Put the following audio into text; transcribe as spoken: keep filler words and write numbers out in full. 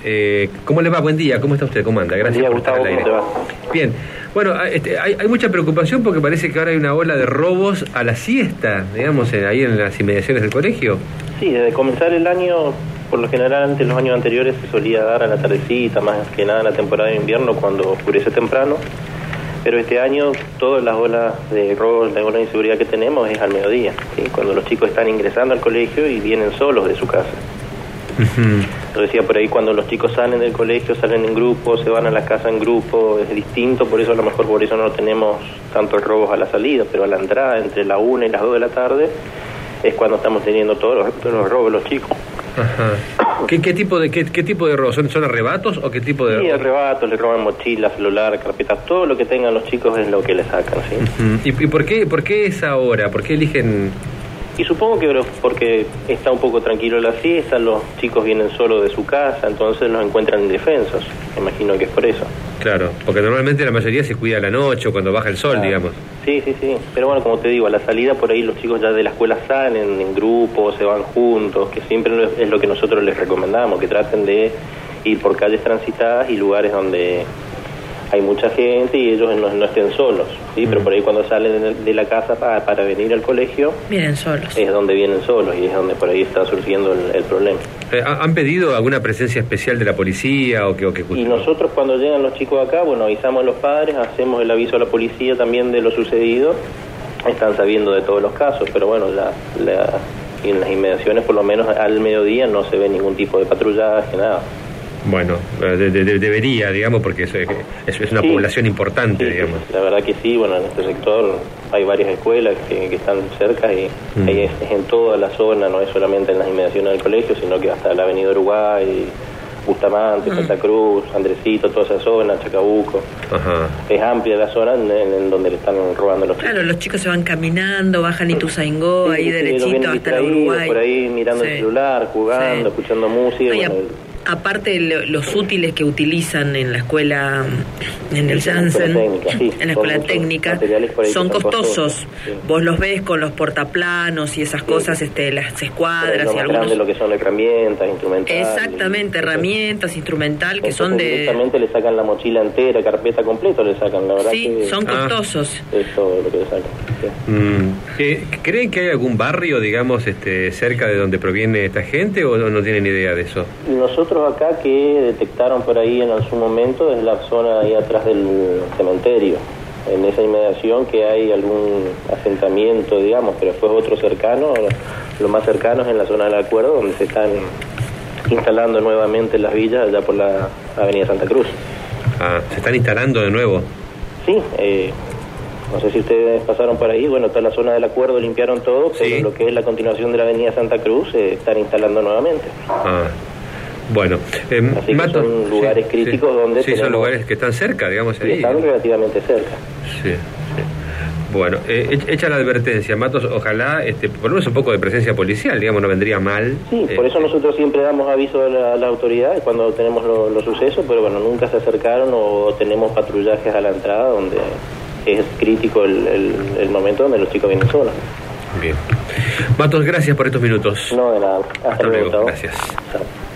Eh, ¿Cómo le va? Buen día. ¿Cómo está usted? ¿Cómo anda? Gracias Buen día, por estar Gustavo, al aire. ¿cómo te va? Bien. Bueno, este, hay, hay mucha preocupación porque parece que ahora hay una ola de robos a la siesta, digamos, en, ahí en las inmediaciones del colegio. Sí, desde comenzar el año, por lo general, antes los años anteriores se solía dar a la tardecita, más que nada en la temporada de invierno, cuando oscurece temprano. Pero este año, todas las olas de robos, la ola de inseguridad que tenemos es al mediodía, ¿sí? Cuando los chicos están ingresando al colegio y vienen solos de su casa. Uh-huh. Lo decía por ahí, cuando los chicos salen del colegio, salen en grupo, se van a la casa en grupo, es distinto, por eso a lo mejor por eso no tenemos tantos robos a la salida, pero a la entrada, entre la una y las dos de la tarde, es cuando estamos teniendo todos los, todos los robos los chicos. Ajá. ¿Qué, qué tipo de qué, qué tipo de robos? ¿Son, ¿Son arrebatos o qué tipo de Sí, robos? arrebatos, le roban mochilas, celular, carpetas, todo lo que tengan los chicos es lo que le sacan, ¿sí? Uh-huh. ¿Y, y por qué por qué esa hora? ¿Por qué eligen...? Y supongo que porque está un poco tranquilo la fiesta, los chicos vienen solos de su casa, entonces los encuentran indefensos. Me imagino que es por eso. Claro, porque normalmente la mayoría se cuida a la noche o cuando baja el sol, Ah, digamos. Sí, sí, sí. Pero bueno, como te digo, a la salida por ahí los chicos ya de la escuela salen en grupo, se van juntos, que siempre es lo que nosotros les recomendamos, que traten de ir por calles transitadas y lugares donde hay mucha gente y ellos no, no estén solos, ¿sí? Pero por ahí cuando salen de, de la casa para, para venir al colegio, vienen solos. Es donde vienen solos y es donde por ahí está surgiendo el, el problema. Eh, ¿Han pedido alguna presencia especial de la policía o que, o que Y nosotros cuando llegan los chicos acá, bueno, avisamos a los padres, hacemos el aviso a la policía también de lo sucedido. Están sabiendo de todos los casos, pero bueno, la, la, en las inmediaciones por lo menos al mediodía no se ve ningún tipo de patrullaje, nada. Bueno, de, de, de, debería, digamos, porque es, es, es una Sí, población importante, sí, digamos. La verdad que sí, bueno, en este sector hay varias escuelas que, que están cerca y Mm. ahí es, es en toda la zona, no es solamente en las inmediaciones del colegio, sino que hasta la Avenida Uruguay, Bustamante, Mm. Santa Cruz, Andresito, toda esa zona, Chacabuco. Ajá. Es amplia la zona en, en, en donde le están robando los chicos. Claro, los chicos se van caminando, bajan Ituzaingó, Sí, ahí sí, los derechito vienen hasta la distraídos, Uruguay. por ahí mirando Sí. el celular, jugando, Sí. escuchando música. No, y a- bueno, aparte lo- los útiles que utilizan en la escuela, en el Sí, en la escuela Janssen, técnica, sí. en la escuela Son muchos técnica, materiales por ahí son que son costosos. costosos, sí. Vos los ves con los portaplanos y esas Sí. cosas, este, las pero es escuadras lo y más algunos. grande lo que son herramientas, instrumentales. Exactamente, herramientas, instrumental, que son Entonces, de... directamente le sacan la mochila entera, carpeta completa, le sacan, la verdad Sí, que son Ah. costosos. es todo lo que le sacan. Sí. Mm. Eh, ¿Creen que hay algún barrio, digamos, este, cerca de donde proviene esta gente o no, no tienen idea de eso? Y nosotros acá que detectaron por ahí en su momento es la zona ahí atrás del cementerio, en esa inmediación que hay algún asentamiento, digamos, pero después otro cercano, lo más cercano es en la zona del acuerdo, donde se están instalando nuevamente las villas allá por la avenida Santa Cruz. Ah, ¿se están instalando de nuevo? Sí, eh, no sé si ustedes pasaron por ahí, bueno, toda la zona del acuerdo limpiaron todo, pero Sí. lo que es la continuación de la avenida Santa Cruz se están instalando nuevamente. Ah, bueno. Eh, Así que Mato- son lugares sí, críticos sí. donde Sí, son tenemos- lugares que están cerca, digamos, Y ahí. están relativamente cerca. Sí, sí. Bueno, eh, he- hecha la advertencia, Matos, ojalá, este, por lo menos un poco de presencia policial, digamos, no vendría mal. Sí, Eh, por eso nosotros siempre damos aviso a la- a las autoridades cuando tenemos lo- los sucesos, pero bueno, nunca se acercaron o tenemos patrullajes a la entrada donde es crítico el, el, el momento donde los chicos vienen solos. Bien. Matos, gracias por estos minutos. No, de nada. Hasta, Hasta luego, chao. gracias. Chao.